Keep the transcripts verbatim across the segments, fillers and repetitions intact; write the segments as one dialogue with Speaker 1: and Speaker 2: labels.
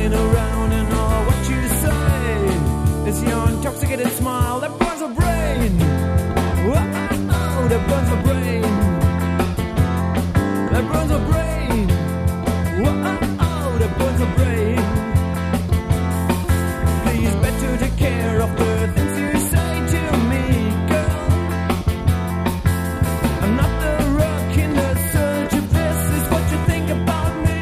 Speaker 1: running around and all what you say is your intoxicated smile that burns my brain. Whoa, that burns my brain. That burns my brain. Whoa, that burns my brain. Please better take care of the things you say to me, girl. I'm not the rock in the surge if this is what you think about me.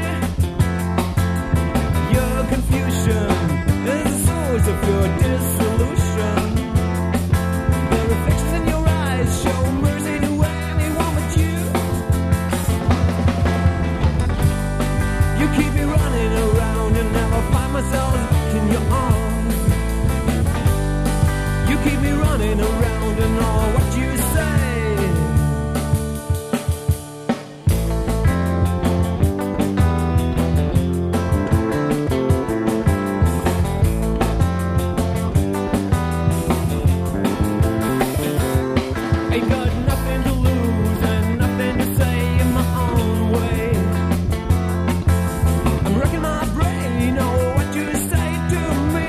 Speaker 1: Your confusion is the source of your dissolution. The reflections in your eyes show mercy to anyone but you. You keep me running around and never find myself back in your arms. You keep me running around and all what you say. Ain't got nothing to lose and nothing to say in my own way. I'm wrecking my brain, oh, what you say to me.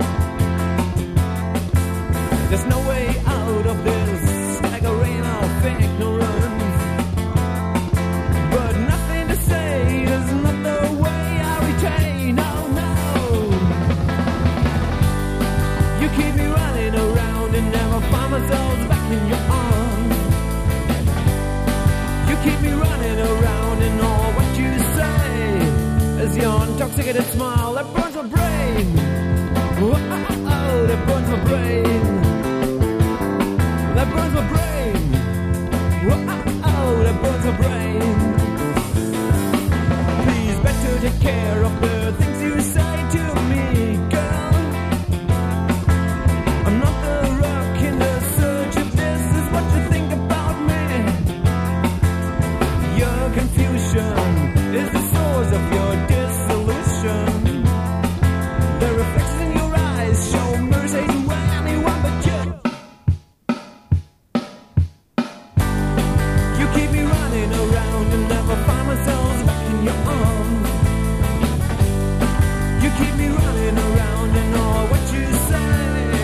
Speaker 1: There's no way out of this, like a rain of ignorance. But nothing to say is not the way I retain, oh no. You keep me running around and never find myself back in your arms. You keep me running around and all what you say is your intoxicated smile that burns my brain. Whoa, that burns my brain. That burns my brain. Whoa, that burns my brain. Please better take care of the things you say to me, girl. I'm not the rock in the surge if this is what you think about me. Your confusion is the source of your dissolution. The reflections in your eyes show mercy to anyone but you. You keep me running around and never find myself back in your arms. You keep me running around and all what you say